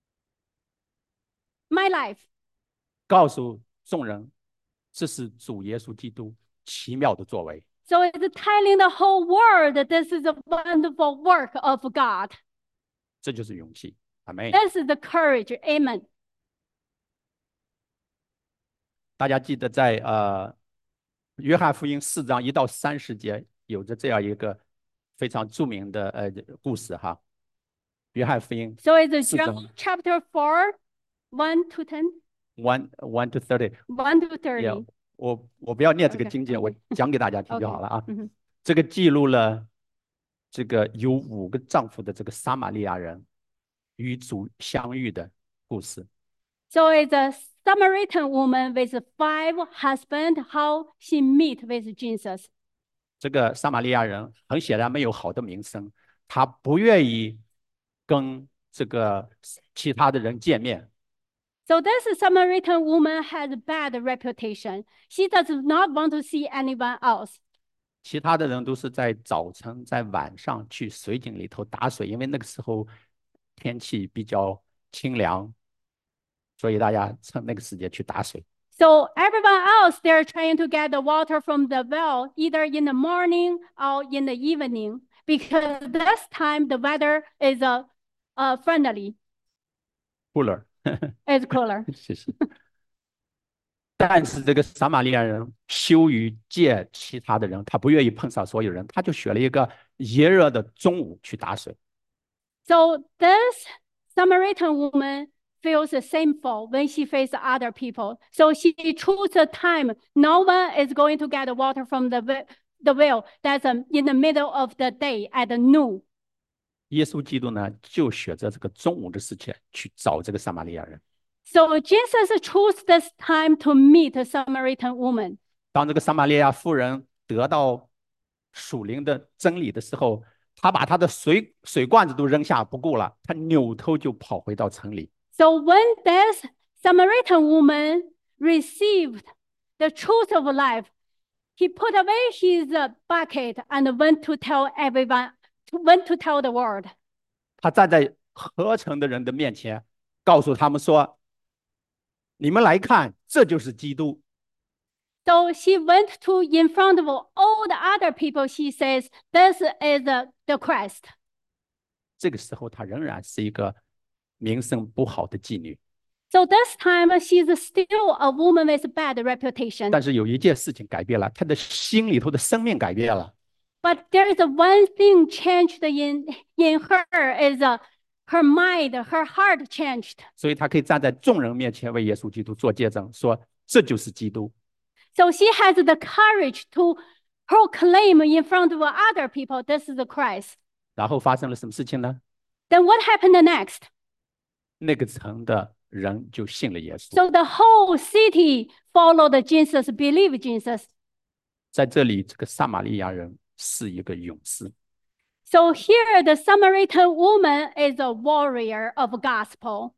my life. 告诉众人，这是主耶稣基督奇妙的作为。 So it's telling the whole world this is a wonderful work of God. 这就是勇气。阿门。 This is the courage. Amen. 大家记得在呃约翰福音四章一到三十节有着这样一个非常著名的呃故事哈。约翰福音 So it's 四章 John chapter four, one to ten, one one to thirty。 one to thirty. Yeah, 我我不要念这个 OK， 经节，我 OK 讲给大家听就 OK， 好了啊。 嗯哼。 这个记录了这个有五个丈夫的这个撒玛利亚人与主相遇的故事。 So it's a Samaritan woman with five husbands, how she meet with Jesus. 这个撒玛利亚人很显然没有好的名声，他不愿意跟这个其他的人见面。 So this Samaritan woman has a bad reputation. She does not want to see anyone else. 其他的人都是在早晨、在晚上去水井里头打水，因为那个时候天气比较清凉，所以大家趁那个时间去打水。 So everyone else, they're trying to get the water from the well, either in the morning or in the evening, because this time the weather is uh, uh, friendly, cooler， it's cooler. 谢谢。但是这个撒玛利亚人羞于见其他的人，他不愿意碰上所有人，他就选了一个炎热的中午去打水。 So this Samaritan woman feels shameful when she faces other people. So she chose a time no one is going to get water from the, the well. That's um, in the middle of the day at noon. 耶稣基督呢，就选择这个中午的时间去找这个撒玛利亚人。 So Jesus chose this time to meet a Samaritan woman. 当这个撒玛利亚妇人得到属灵的真理的时候，他把他的水水罐子都扔下不顾了，他扭头就跑回到城里。 So when this Samaritan woman received the truth of life, he put away his bucket and went to tell everyone, went to tell the world. 他站在合城的人的面前，告诉他们说：“你们来看，这就是基督。” So she went to in front of all the other people. She says, "This is the, the Christ." 这个时候，她仍然是一个名声不好的妓女。 So this time she's still a woman with bad reputation. 但是有一件事情改变了，她的心里头的生命改变了。 But there is one thing changed in in her is uh, her mind, her heart changed. 所以她可以站在众人面前为耶稣基督做见证，说这就是基督。 So she has the courage to proclaim in front of other people, "This is the Christ." 然后发生了什么事情呢？ Then what happened next? 那个城的人就信了耶稣。 So the whole city followed Jesus, believed Jesus. 在这里，这个撒玛利亚人是一个勇士。 So here the Samaritan woman is a warrior of gospel.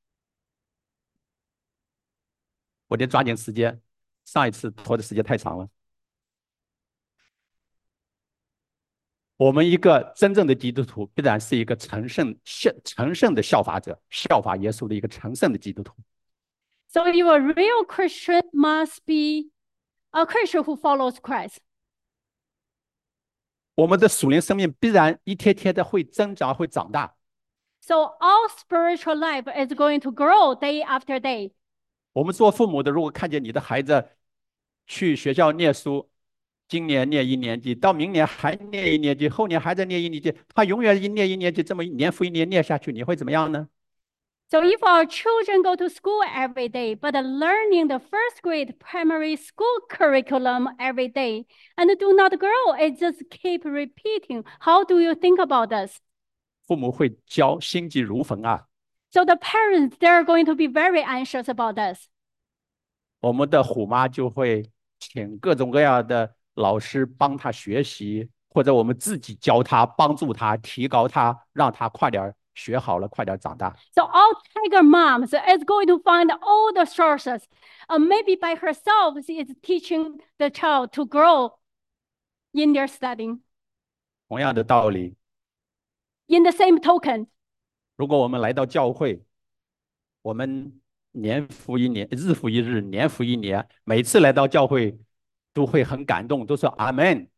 我得抓紧时间，上一次拖的时间太长了。我们一个真正的基督徒，必然是一个成圣、成圣的效法者，效法耶稣的一个成圣的基督徒。 So you a real Christian must be a Christian who follows Christ. 我们的属灵生命必然一天天的会增长，会长大。 So our spiritual life is going to grow day after day. 我们做父母的，如果看见你的孩子去学校念书，今年念一年级，到明年还念一年级，后年还在念一年级，他永远一念一年级，这么年复一年念下去，你会怎么样呢？ So if our children go to school every day, but learning the first grade primary school curriculum every day and do not grow, it just keep repeating. How do you think about this? 父母会教心急如焚啊！ So the parents, they're going to be very anxious about this. 我们的虎妈就会请各种各样的老师帮他学习，或者我们自己教他，帮助他，提高他，让他快点学好了，快点长大。 So all tiger moms is going to find all the sources. Uh, maybe by herself, she is teaching the child to grow in their studying. 同样的道理， In the same token, 如果我们来到教会，我们年复一年，日复一日，年复一年，每次来到教会都会很感动，都说阿门。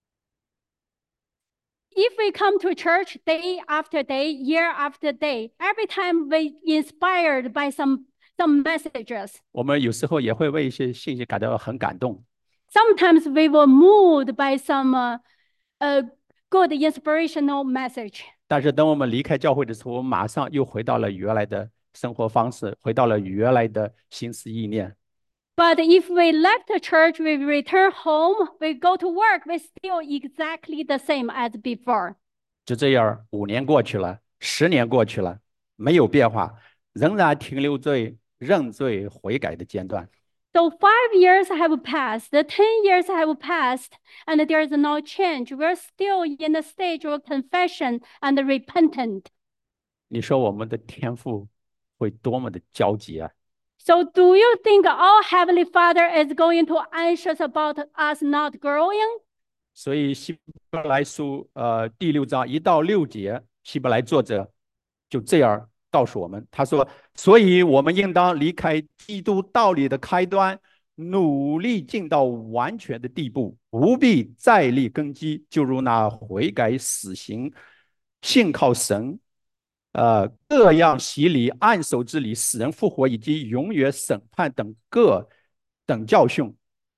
if we come to church day after day, year after day, every time we inspired by some some messages. 我们有时候也会为一些信息感到很感动， Sometimes we were moved by some uh, uh, good inspirational message. 但是等我们离开教会的时候，我们马上又回到了原来的生活方式，回到了原来的心思意念。 But if we left the church, we return home, we go to work, we still exactly the same as before. 就这样，五年过去了，十年过去了，没有变化，仍然停留在认罪悔改的阶段。 So five years have passed, the ten years have passed, and there is no change. We're still in the stage of confession and repentant. 你说我们的天父会多么的焦急啊！ So do you think our Heavenly Father is going to anxious about us not growing? 所以希伯来书呃第六章一到六节，希伯来作者就这样告诉我们，他说：“所以我们应当离开基督道理的开端，努力进到完全的地步，不必再立根基，就如那悔改死刑、信靠神。”呃，各样洗礼、按手之礼、死人复活以及永远审判等各等教训，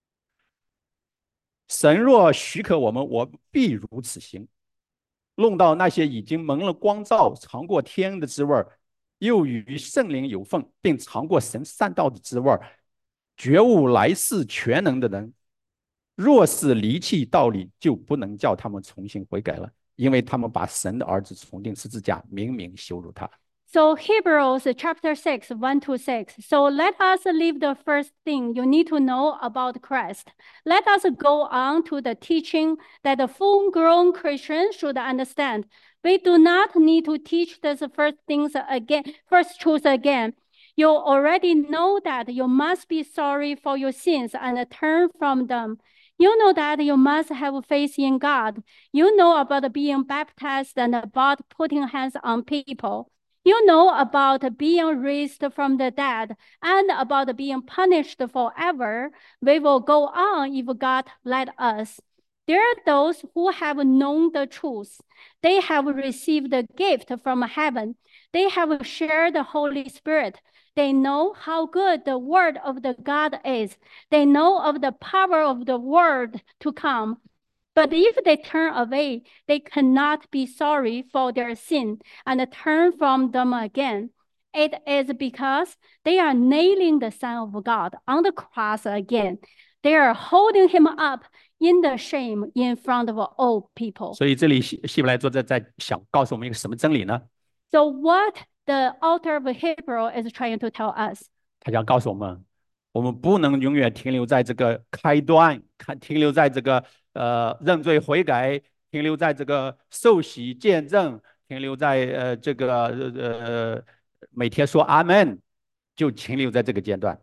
神若许可我们，我必如此行。弄到那些已经蒙了光照、尝过天的滋味， 又与圣灵有份，并尝过神善道的滋味，觉悟来世全能的人，若是离弃道理，就不能叫他们重新悔改了，因为他们把神的儿子重钉十字架，明明羞辱他。 So Hebrews chapter six, one to six. So let us leave the first thing you need to know about Christ. Let us go on to the teaching that the full-grown Christian should understand. We do not need to teach these first things again, first truths again. You already know that you must be sorry for your sins and turn from them. You know that you must have faith in God. You know about being baptized and about putting hands on people. You know about being raised from the dead and about being punished forever. We will go on if God let us. There are those who have known the truth. They have received the gift from heaven. They have shared the Holy Spirit. They know how good the word of the God is. They know of the power of the word to come. But if they turn away, they cannot be sorry for their sin and turn from them again. It is because they are nailing the Son of God on the cross again. They are holding him up in the shame in front of all people. 所以这里希希伯来作者在想告诉我们一个什么真理呢？ So what the author of Hebrew is trying to tell us? 他想告诉我们，我们不能永远停留在这个开端，看停留在这个呃认罪悔改，停留在这个受洗见证，停留在呃这个呃每天说阿门，就停留在这个阶段。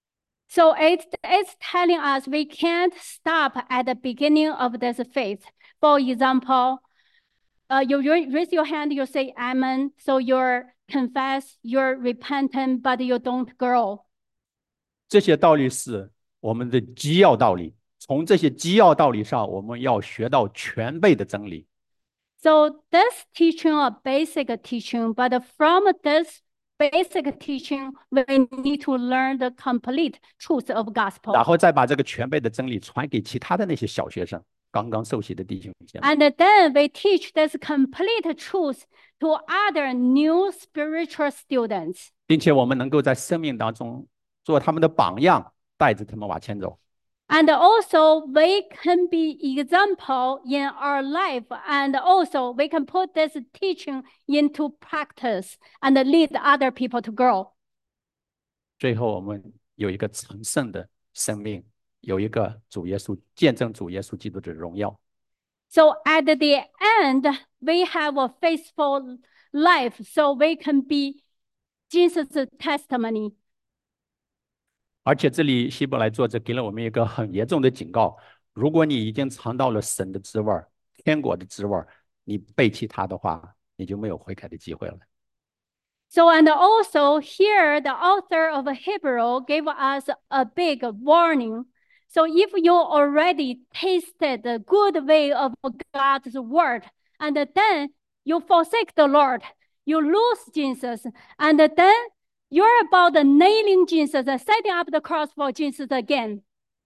So it, it's telling us we can't stop at the beginning of this faith. For example, uh, you raise your hand, you say amen, so you're confess, you're repentant, but you don't grow. 这些道理是我们的基要道理，从这些基要道理上，我们要学到全备的真理。 So this teaching a basic teaching, but from this basic teaching, we need to learn the complete truth of 然 gospel. 后再把这个全备的真理传给其他的那些小学生，刚刚受洗的弟兄姐妹。 And then we teach this complete truth to other new spiritual students. 并且我们能够在生命当中做他们的榜样，带着他们往前走。 And also we can be example in our life, and also we can put this teaching into practice and lead other people to grow. 最后，我们有一个成圣的生命，有一个主耶稣见证主耶稣基督的荣耀。 So at the end, we have a faithful life, so we can be Jesus' testimony. 而且这里希伯来作者给了我们一个很严重的警告：如果你已经尝到了神的滋味、天国的滋味，你背弃他的话，你就没有悔改的机会了。 So, and also here, the author of Hebrew gave us a big warning. So if you already tasted the good way of God's word, and then you forsake the Lord, you lose Jesus, and then you're about nailing Jesus and setting up the cross for Jesus again.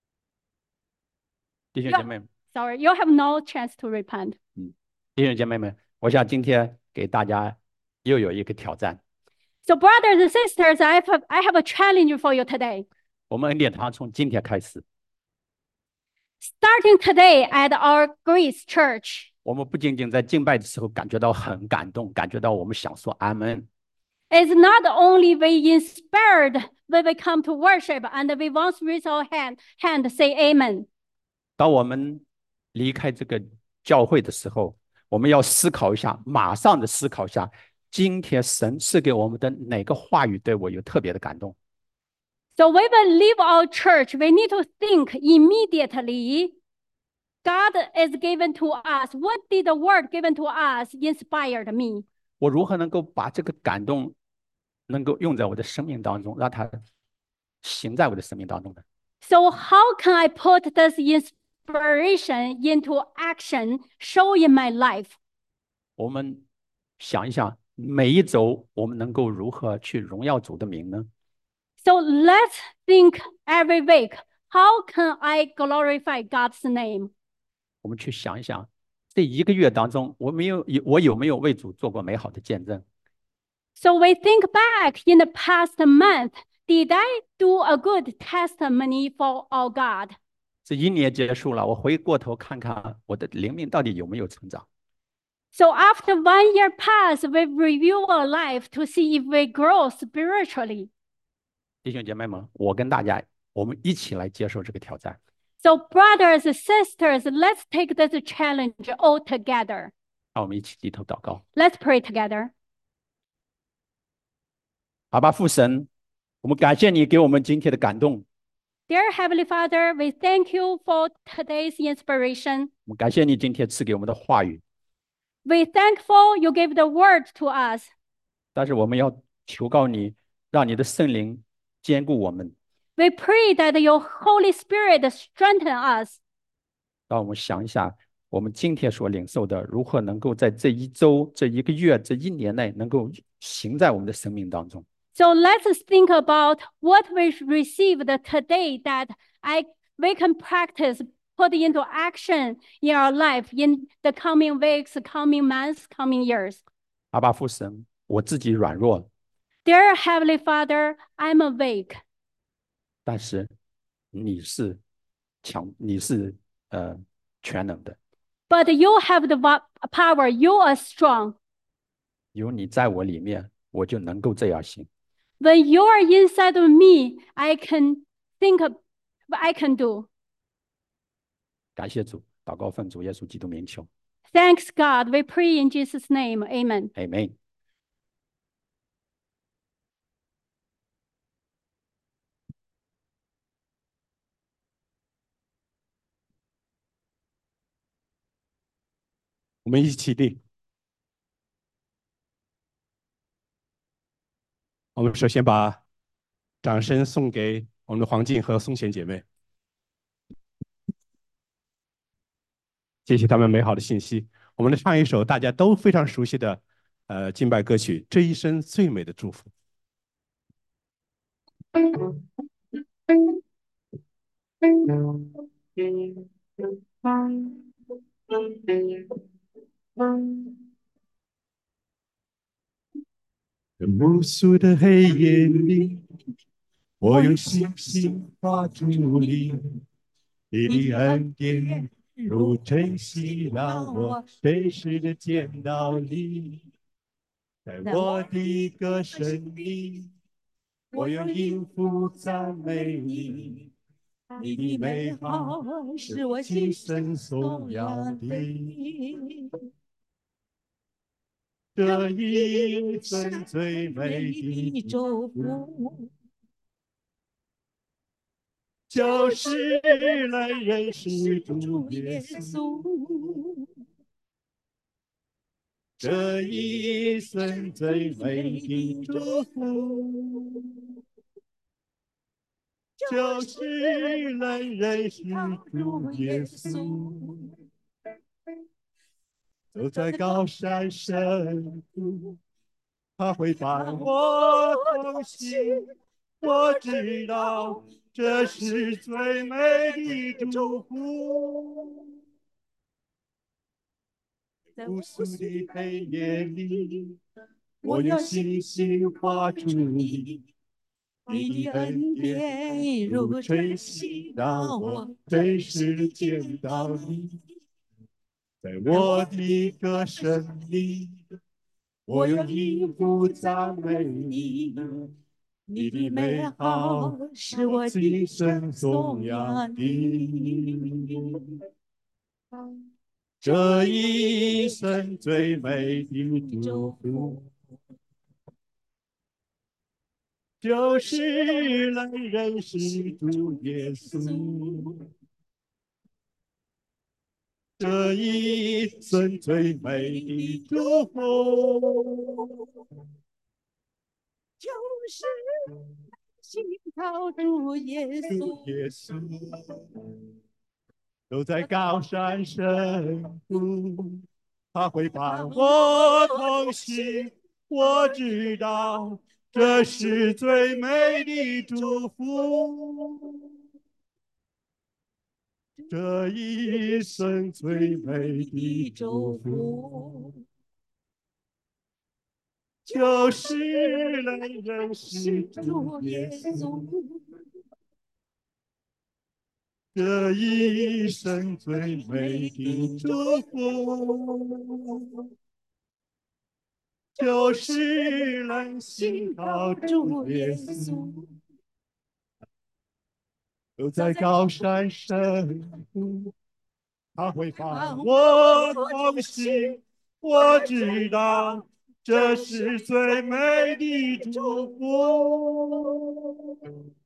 弟兄姐妹们， Sorry, you have no chance to repent. 弟兄姐妹们，我想今天给大家又有一个挑战。 So brothers and sisters, I have, I have a challenge for you today. 我们恩典堂从今天开始， Starting today at our Greece church, 我们不仅仅在敬拜的时候感觉到很感动，感觉到我们想说阿门。 it's not only we inspired when we come to worship and we once raise our hand, hand say amen. 当我们离开这个教会的时候，我们要思考一下，马上的思考一下，今天神赐给我们的哪个话语对我有特别的感动？ So when we leave our church, we need to think immediately. God is given to us. What did the word given to us inspired me? 我如何能够把这个感动能够用在我的生命当中，让它行在我的生命当中呢？ So how can I put this inspiration into action, show in my life? 我们想一想，每一周我们能够如何去荣耀主的名呢？ So let's think every week, how can I glorify God's name? 我们去想一想，这一个月当中，我没有我有没有为主做过美好的见证？ So we think back in the past month, did I do a good testimony for our God? 这一年结束了，我回过头看看我的灵命到底有没有成长。 So after one year passed, we review our life to see if we grow spiritually. 弟兄姐妹们，我跟大家，我们一起来接受这个挑战。 So brothers and sisters, let's take this challenge all together. 让我们一起低头祷告。 Let's pray together. 阿爸父神，我们感谢你给我们今天的感动， Dear Heavenly Father, we thank you for today's inspiration. 我们感谢你今天赐给我们的话语， We thankful you gave the word to us. 但是我们要求告你，让你的圣灵坚固我们， We pray that your Holy Spirit strengthen us. 让我们想一下，我们今天所领受的，如何能够在这一周、这一个月、这一年内，能够行在我们的生命当中。 So let's think about what we received today that I we can practice, put into action in our life in the coming weeks, coming months, coming years. 阿爸父神，我自己软弱， Dear Heavenly Father, I'm awake, 但是你是强，你是呃全能的， but you have the va- power. You are strong. 有你在我里面，我就能够这样行。 When you are inside of me, I can think of what I can do. 感谢主，祷告奉主耶稣基督名求 Thanks God. We pray in Jesus' name. Amen. ，Amen。 我们一起起立。我们首先把掌声送给我们的黄静和松贤姐妹，谢谢他们美好的信息。我们来唱一首大家都非常熟悉的呃敬拜歌曲《这一生最美的祝福》。在无数的黑夜里，我用星星画出你，你的恩典如晨曦，让我随时的见到你。在我的歌声里，我用音符赞美你，你的美好是我今生颂扬的。这一生最美的祝福，就是能认识主耶稣。这一生最美的祝福，就是能认识主耶稣。走在高山深处，他会伴我同行。我知道这是最美的祝福。在无数的黑夜里，我用星星画出你，你的恩典如晨曦，让我随时见到你。在我的歌声里，我用音符赞美你，你的美好是我今生颂扬的。这一生最美的祝福，就是能认识主耶稣。这一生最美的祝福，就是信靠主耶稣。耶稣走在高山深处，他会伴我同行。我知道这是最美的祝福。这一生最美的祝福，就就是来认识主耶稣，这一生最美的祝福，就是来信靠主耶稣。走在高山深处，他会把我同行。我知道这是最美的祝福，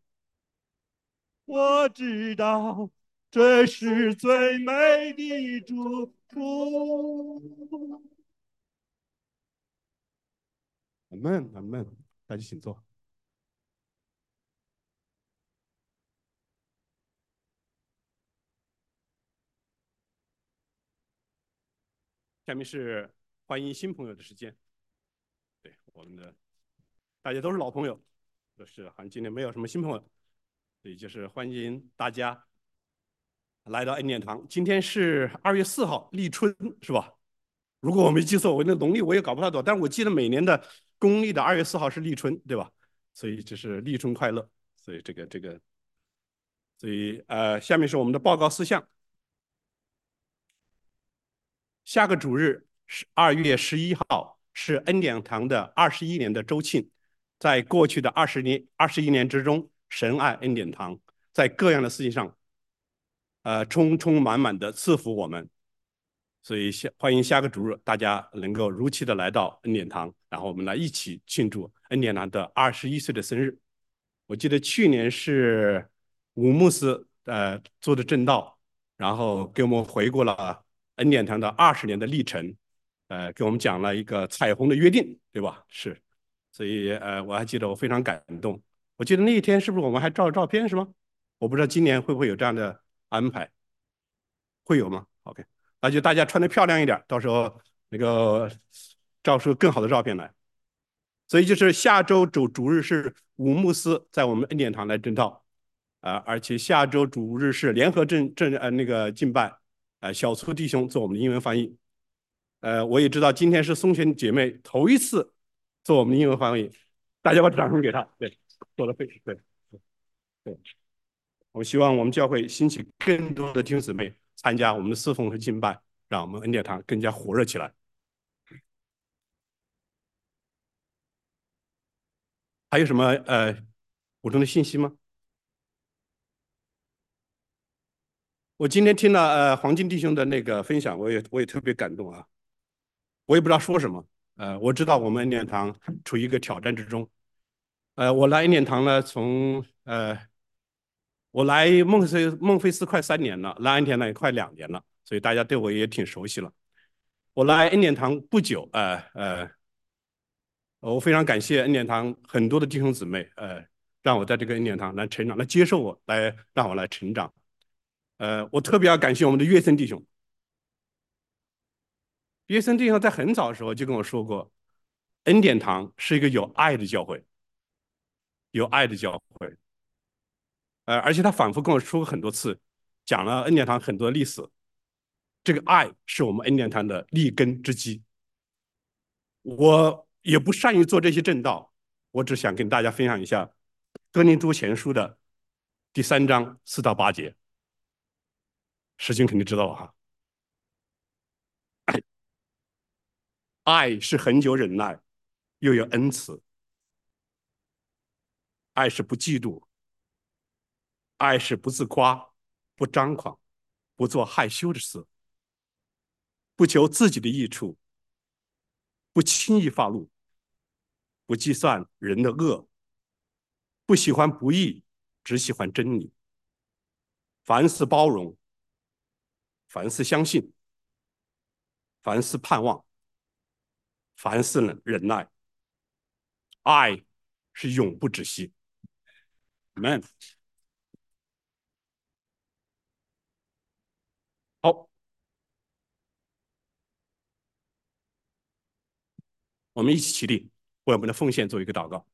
我知道这是最美的祝福。阿门，阿门，大家请坐。下面是欢迎新朋友的时间。对，我们的大家都是老朋友，就是好像今天没有什么新朋友，所以就是欢迎大家来到恩典堂。今天是二月四号，立春是吧？如果我没记错，我那农历我也搞不太懂，但是我记得每年的公历的二月四号是立春，对吧？所以就是立春快乐。所以这个这个，所以呃，下面是我们的报告事项。下个主日是二月十一号，是恩典堂的二十一年的周庆。在过去的二十年、二十一年之中，神爱恩典堂在各样的事情上，呃，充充满满的赐福我们。所以下欢迎下个主日大家能够如期的来到恩典堂，然后我们来一起庆祝恩典堂的二十一岁的生日。我记得去年是吴牧师呃做的正道，然后给我们回顾了恩典堂的二十年的历程，呃，给我们讲了一个彩虹的约定，对吧？是，所以呃我还记得我非常感动。我记得那一天是不是我们还照了照片是吗？我不知道今年会不会有这样的安排，会有吗 ？OK。那就大家穿的漂亮一点，到时候那个照出更好的照片来。所以就是下周主主日是武牧师在我们恩典堂来正道，啊、呃，而且下周主日是联合正正呃那个敬拜，呃，小粗弟兄做我们的英文翻译。呃，我也知道今天是松泉姐妹头一次做我们的英文翻译，大家把掌声给她，对，做的非常对，对。我希望我们教会兴起更多的弟兄姊妹参加我们的侍奉和敬拜，让我们恩典堂更加火热起来。还有什么呃补充的信息吗？我今天听了呃黄金弟兄的那个分享，我也我也特别感动啊。我也不知道说什么，呃，我知道我们恩典堂处于一个挑战之中。呃，我来恩典堂呢，从呃我来孟菲孟菲斯快三年了，来恩典呢也快两年了，所以大家对我也挺熟悉了。我来恩典堂不久，呃呃，我非常感谢恩典堂很多的弟兄姊妹，呃，让我在这个恩典堂来成长，来接受我，来让我来成长。呃，我特别要感谢我们的岳森弟兄。岳森弟兄在很早的时候就跟我说过，恩典堂是一个有爱的教会，有爱的教会。呃，而且他反复跟我说过很多次，讲了恩典堂很多历史。这个爱是我们恩典堂的立根之基。我也不善于做这些正道，我只想跟大家分享一下《哥林多前书》的第三章四到八节。时间肯定知道了哈。爱是恒久忍耐，又有恩慈；爱是不嫉妒；爱是不自夸，不张狂，不做害羞的事，不求自己的益处，不轻易发怒，不计算人的恶，不喜欢不义，只喜欢真理。凡事包容，凡事相信，凡事盼望，凡事忍耐。爱是永不止息。Amen。好，我们一起起立，为我们的奉献做一个祷告。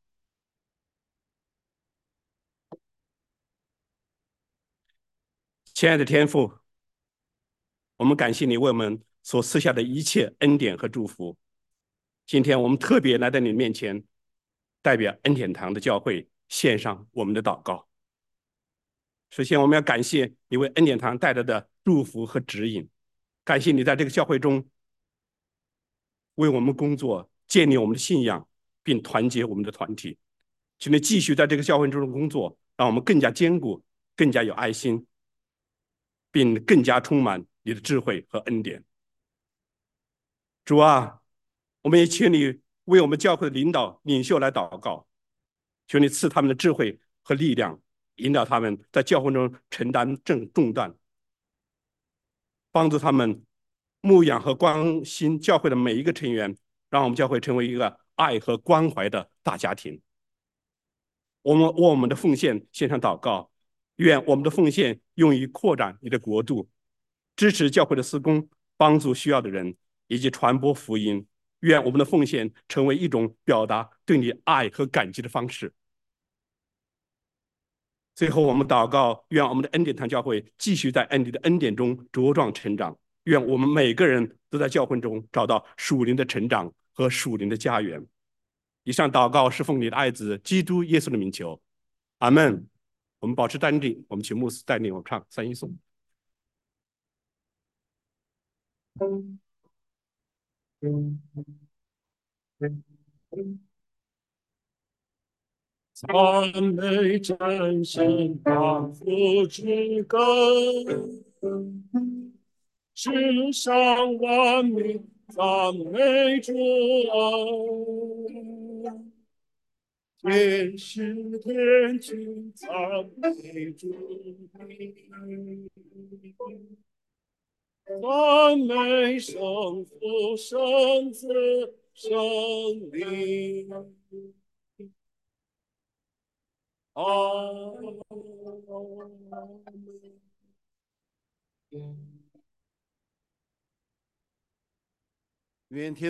亲爱的天父，我们感谢你为我们所赐下的一切恩典和祝福。 今天我们特别来到你面前，代表恩典堂的教会献上我们的祷告。首先，我们要感谢你为恩典堂带来的祝福和指引，感谢你在这个教会中为我们工作，建立我们的信仰，并团结我们的团体。请你继续在这个教会中的工作，让我们更加坚固，更加有爱心，并更加充满你的智慧和恩典。主啊，我们也请你为我们教会的领导、领袖来祷告，求你赐他们的智慧和力量，引导他们在教会中承担重重担，帮助他们牧养和关心教会的每一个成员，让我们教会成为一个爱和关怀的大家庭。我们为我们的奉献献上祷告，愿我们的奉献用于扩展你的国度，支持教会的施工，帮助需要的人，以及传播福音。愿我们的奉献成为一种表达对你爱和感激的方式。最后，我们祷告，愿我们的恩典堂教会继续在恩典的恩典中茁壮成长。愿我们每个人都在教会中找到属灵的成长和属灵的家园。以上祷告是奉你的爱子基督耶稣的名求，阿门。我们保持淡定，我们请牧师带领我们唱三一颂。 赞美真神仿佛之歌，世上万民赞美主啊，天使天君赞美主，赞美圣父、圣子、圣灵。阿门。愿天